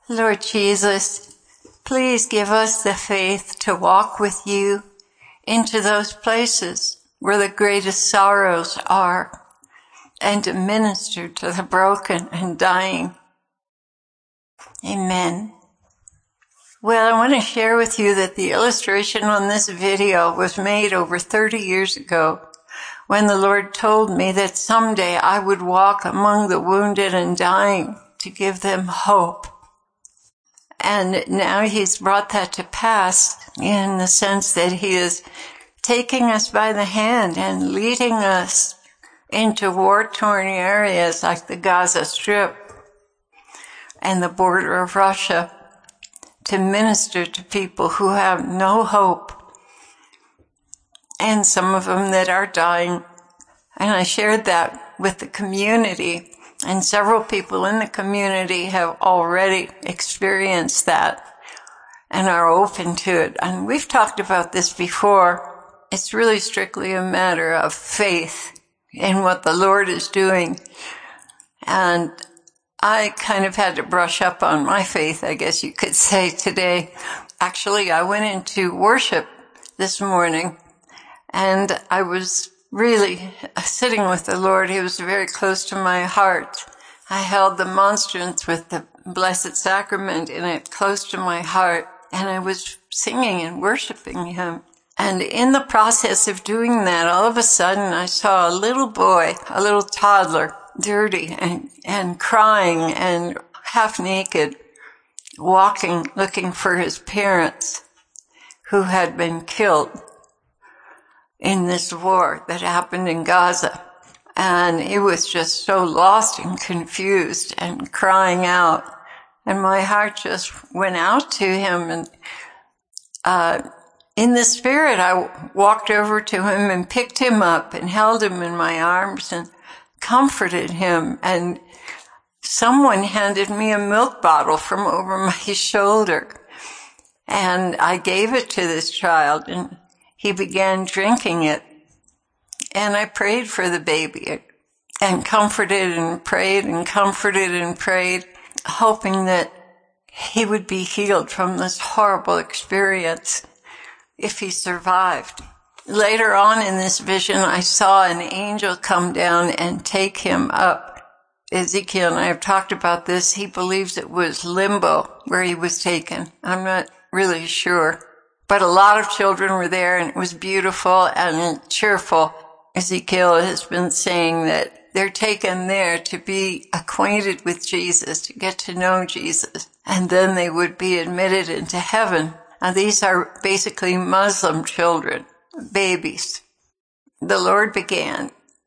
Lord Jesus, please give us the faith to walk with you into those places where the greatest sorrows are and to minister to the broken and dying. Amen. Well, I want to share with you that the illustration on this video was made over 30 years ago when the Lord told me that someday I would walk among the wounded and dying to give them hope. And now he's brought that to pass in the sense that he is taking us by the hand and leading us into war-torn areas like the Gaza Strip and the border of Russia to minister to people who have no hope, and some of them that are dying. And I shared that with the community, and several people in the community have already experienced that and are open to it. And we've talked about this before. It's really strictly a matter of faith in what the Lord is doing. And I kind of had to brush up on my faith, I guess you could say, today. Actually, I went into worship this morning, and I was really sitting with the Lord. He was very close to my heart. I held the monstrance with the Blessed Sacrament in it close to my heart, and I was singing and worshiping Him. And in the process of doing that, all of a sudden I saw a little boy, a little toddler, dirty and crying and half naked, walking, looking for his parents who had been killed in this war that happened in Gaza. And he was just so lost and confused and crying out. And my heart just went out to him. And in the Spirit, I walked over to him and picked him up and held him in my arms and comforted him. And someone handed me a milk bottle from over my shoulder. And I gave it to this child, and he began drinking it. And I prayed for the baby and comforted and prayed and comforted and prayed, hoping that he would be healed from this horrible experience if he survived. Later on in this vision, I saw an angel come down and take him up. Ezekiel and I have talked about this. He believes it was limbo where he was taken. I'm not really sure. But a lot of children were there, and it was beautiful and cheerful. Ezekiel has been saying that they're taken there to be acquainted with Jesus, to get to know Jesus, and then they would be admitted into heaven. And these are basically Muslim children, babies. The Lord began.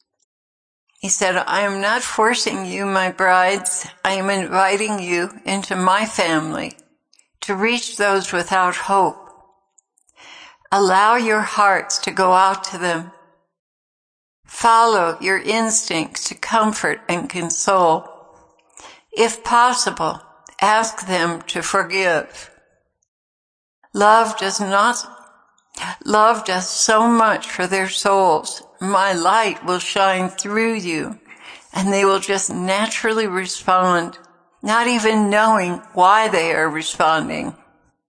He said, I am not forcing you, my brides. I am inviting you into my family to reach those without hope. Allow your hearts to go out to them. Follow your instincts to comfort and console. If possible, ask them to forgive. Love does so much for their souls. My light will shine through you, and they will just naturally respond, not even knowing why they are responding.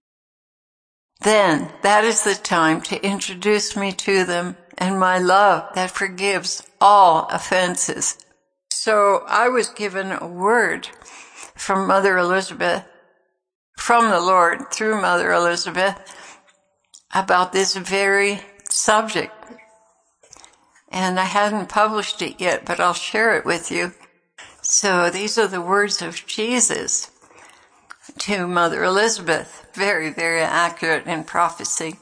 Then that is the time to introduce me to them and my love that forgives all offenses. So I was given a word from Mother Elizabeth, from the Lord through Mother Elizabeth, about this very subject. And I hadn't published it yet, but I'll share it with you. So these are the words of Jesus to Mother Elizabeth. Very, very accurate in prophecy.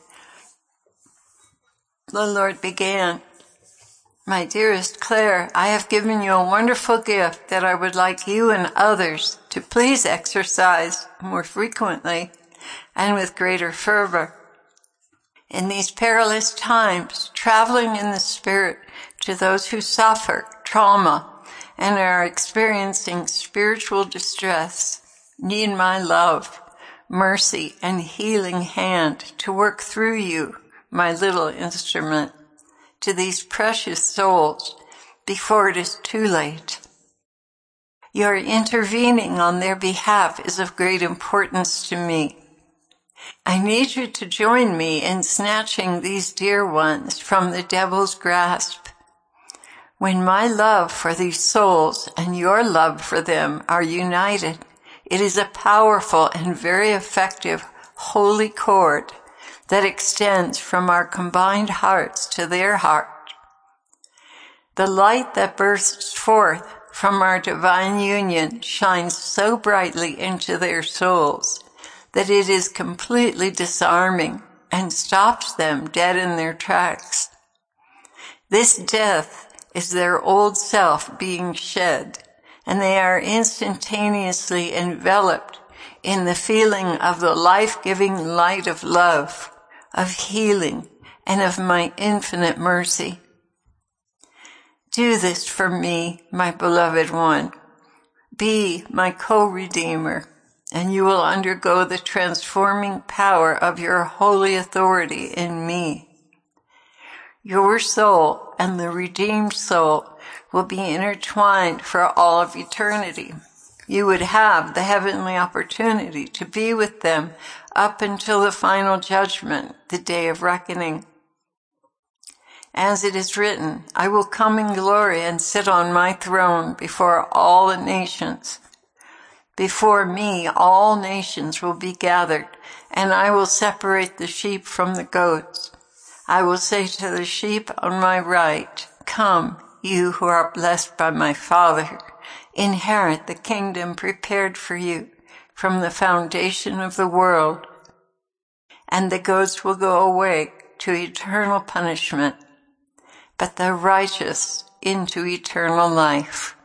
The Lord began, My dearest Claire, I have given you a wonderful gift that I would like you and others to please exercise more frequently and with greater fervor. In these perilous times, traveling in the Spirit to those who suffer trauma and are experiencing spiritual distress need my love, mercy, and healing hand to work through you, my little instrument, to these precious souls before it is too late. Your intervening on their behalf is of great importance to me. I need you to join me in snatching these dear ones from the devil's grasp. When my love for these souls and your love for them are united, it is a powerful and very effective holy cord that extends from our combined hearts to their heart. The light that bursts forth from our divine union shines so brightly into their souls that it is completely disarming and stops them dead in their tracks. This death is their old self being shed, and they are instantaneously enveloped in the feeling of the life-giving light of love, of healing, and of my infinite mercy. Do this for me, my beloved one. Be my co-redeemer, and you will undergo the transforming power of your holy authority in me. Your soul and the redeemed soul will be intertwined for all of eternity. You would have the heavenly opportunity to be with them up until the final judgment, the day of reckoning. As it is written, I will come in glory and sit on my throne before all the nations. Before me, all nations will be gathered, and I will separate the sheep from the goats. I will say to the sheep on my right, come, you who are blessed by my Father, inherit the kingdom prepared for you from the foundation of the world. And the goats will go away to eternal punishment, but the righteous into eternal life.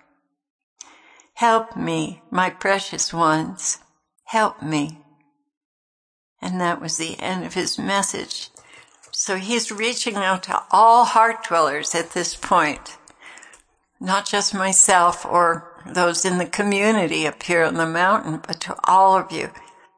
Help me, my precious ones, help me. And that was the end of his message. So he's reaching out to all heart dwellers at this point, not just myself or those in the community up here on the mountain, but to all of you.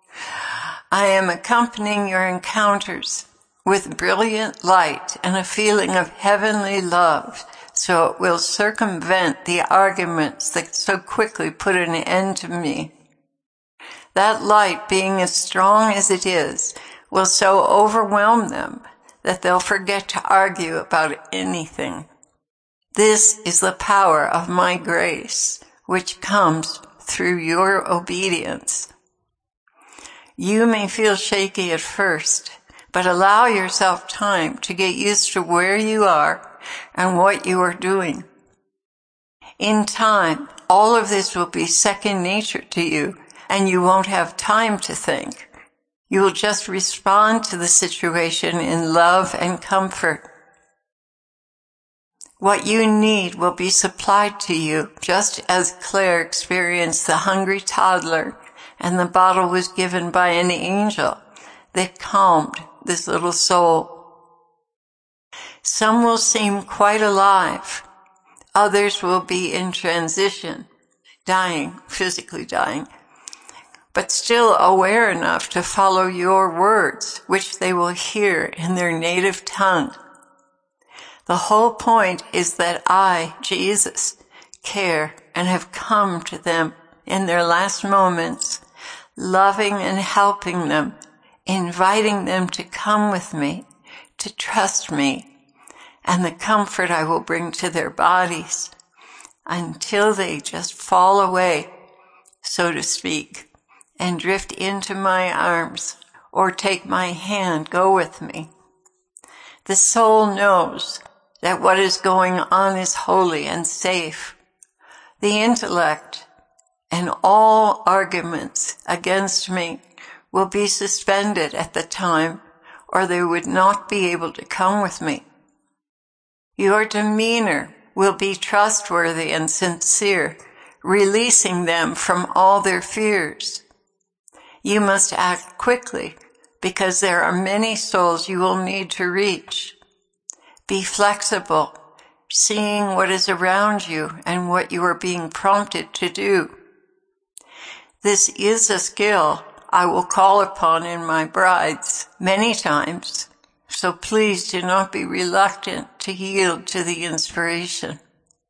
I am accompanying your encounters with brilliant light and a feeling of heavenly love, so it will circumvent the arguments that so quickly put an end to me. That light, being as strong as it is, will so overwhelm them that they'll forget to argue about anything. This is the power of my grace, which comes through your obedience. You may feel shaky at first, but allow yourself time to get used to where you are and what you are doing. In time, all of this will be second nature to you, and you won't have time to think. You will just respond to the situation in love and comfort. What you need will be supplied to you, just as Claire experienced the hungry toddler, and the bottle was given by an angel that calmed this little soul. Some will seem quite alive. Others will be in transition, dying, physically dying, but still aware enough to follow your words, which they will hear in their native tongue. The whole point is that I, Jesus, care and have come to them in their last moments, loving and helping them, inviting them to come with me, to trust me, and the comfort I will bring to their bodies until they just fall away, so to speak, and drift into my arms or take my hand, go with me. The soul knows that what is going on is holy and safe. The intellect and all arguments against me will be suspended at the time, or they would not be able to come with me. Your demeanor will be trustworthy and sincere, releasing them from all their fears. You must act quickly, because there are many souls you will need to reach. Be flexible, seeing what is around you and what you are being prompted to do. This is a skill I will call upon in my brides many times, so please do not be reluctant to yield to the inspiration.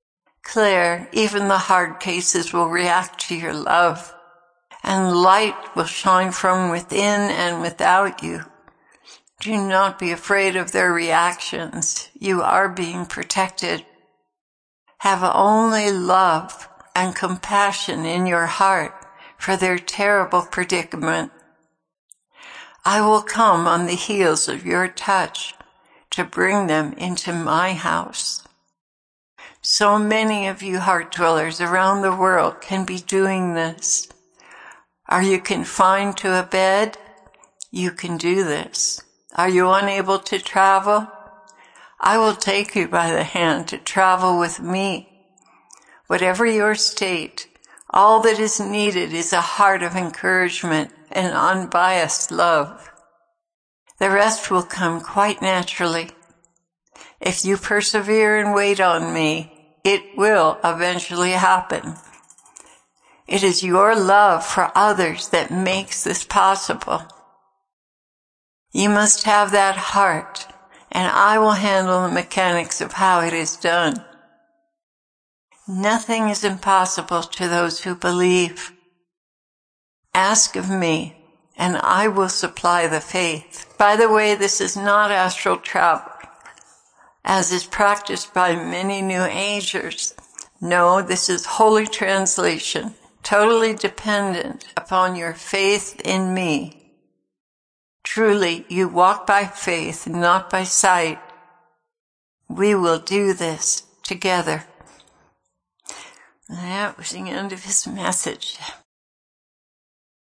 Claire, even the hard cases will react to your love, and light will shine from within and without you. Do not be afraid of their reactions. You are being protected. Have only love and compassion in your heart for their terrible predicament. I will come on the heels of your touch to bring them into my house. So many of you heart dwellers around the world can be doing this. Are you confined to a bed? You can do this. Are you unable to travel? I will take you by the hand to travel with me. Whatever your state, all that is needed is a heart of encouragement and unbiased love. The rest will come quite naturally. If you persevere and wait on me, it will eventually happen. It is your love for others that makes this possible. You must have that heart, and I will handle the mechanics of how it is done. Nothing is impossible to those who believe. Ask of me, and I will supply the faith. By the way, this is not astral travel, as is practiced by many New Agers. No, this is holy translation, totally dependent upon your faith in me. Truly, you walk by faith, not by sight. We will do this together. That was the end of his message.